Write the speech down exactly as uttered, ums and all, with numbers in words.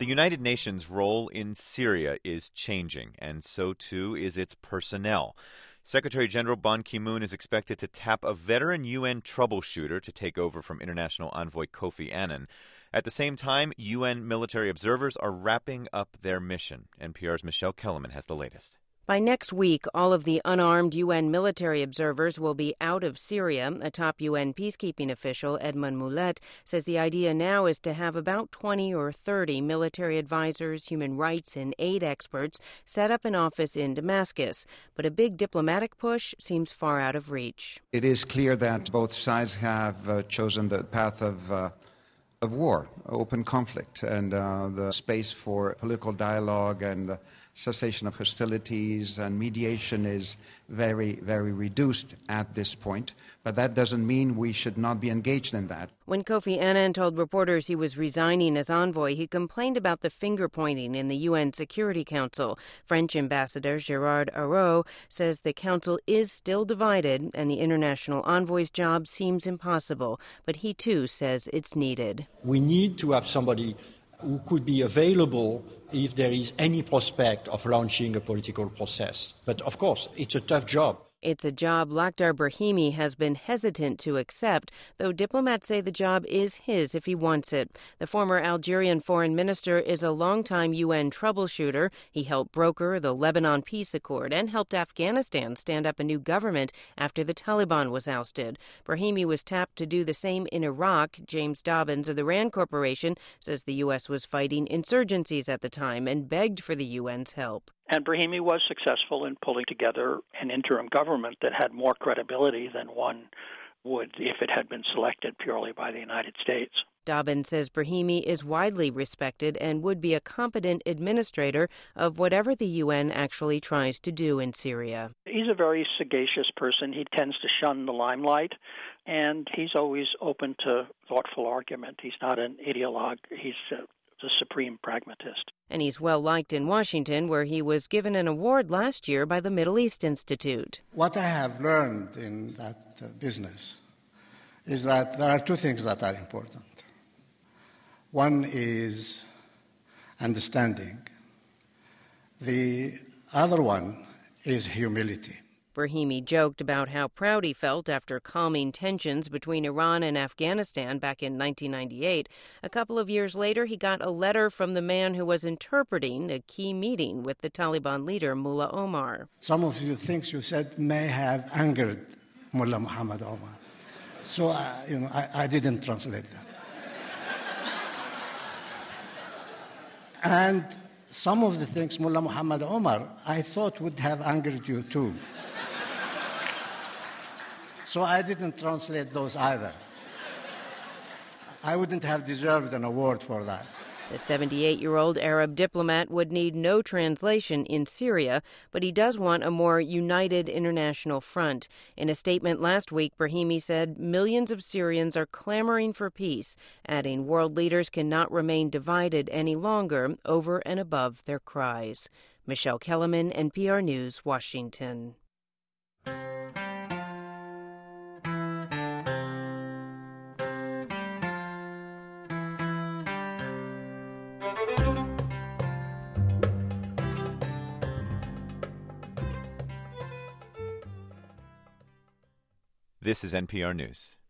The United Nations' role in Syria is changing, and so too is its personnel. Secretary General Ban Ki-moon is expected to tap a veteran U N troubleshooter to take over from International Envoy Kofi Annan. At the same time, U N military observers are wrapping up their mission. N P R's Michelle Kellerman has the latest. By next week, all of the unarmed U N military observers will be out of Syria. A top U N peacekeeping official, Edmund Mulet, says the idea now is to have about twenty or thirty military advisors, human rights, and aid experts set up an office in Damascus. But a big diplomatic push seems far out of reach. It is clear that both sides have uh, chosen the path of uh, of war, open conflict, and uh, the space for political dialogue and uh, cessation of hostilities and mediation is very, very reduced at this point. But that doesn't mean we should not be engaged in that. When Kofi Annan told reporters he was resigning as envoy, he complained about the finger-pointing in the U N Security Council. French Ambassador Gérard Araud says the council is still divided and the international envoy's job seems impossible. But he, too, says it's needed. We need to have somebody who could be available if there is any prospect of launching a political process. But, of course, it's a tough job. It's a job Lakhdar Brahimi has been hesitant to accept, though diplomats say the job is his if he wants it. The former Algerian foreign minister is a longtime U N troubleshooter. He helped broker the Lebanon peace accord and helped Afghanistan stand up a new government after the Taliban was ousted. Brahimi was tapped to do the same in Iraq. James Dobbins of the RAND Corporation says the U S was fighting insurgencies at the time and begged for the U N's help. And Brahimi was successful in pulling together an interim government that had more credibility than one would if it had been selected purely by the United States. Dobbins says Brahimi is widely respected and would be a competent administrator of whatever the U N actually tries to do in Syria. He's a very sagacious person. He tends to shun the limelight, and he's always open to thoughtful argument. He's not an ideologue. He's uh, the supreme pragmatist. And he's well liked in Washington, where he was given an award last year by the Middle East Institute. What I have learned in that uh, business is that there are two things that are important. One is understanding. The other one is humility. Brahimi joked about how proud he felt after calming tensions between Iran and Afghanistan back in nineteen ninety-eight. A couple of years later, he got a letter from the man who was interpreting a key meeting with the Taliban leader, Mullah Omar. Some of the things you said may have angered Mullah Muhammad Omar. So, uh, you know, I, I didn't translate them. And some of the things Mullah Muhammad Omar, I thought would have angered you too. So I didn't translate those either. I wouldn't have deserved an award for that. The seventy-eight-year-old Arab diplomat would need no translation in Syria, but he does want a more united international front. In a statement last week, Brahimi said millions of Syrians are clamoring for peace, adding world leaders cannot remain divided any longer over and above their cries. Michelle Kellerman, N P R News, Washington. This is N P R News.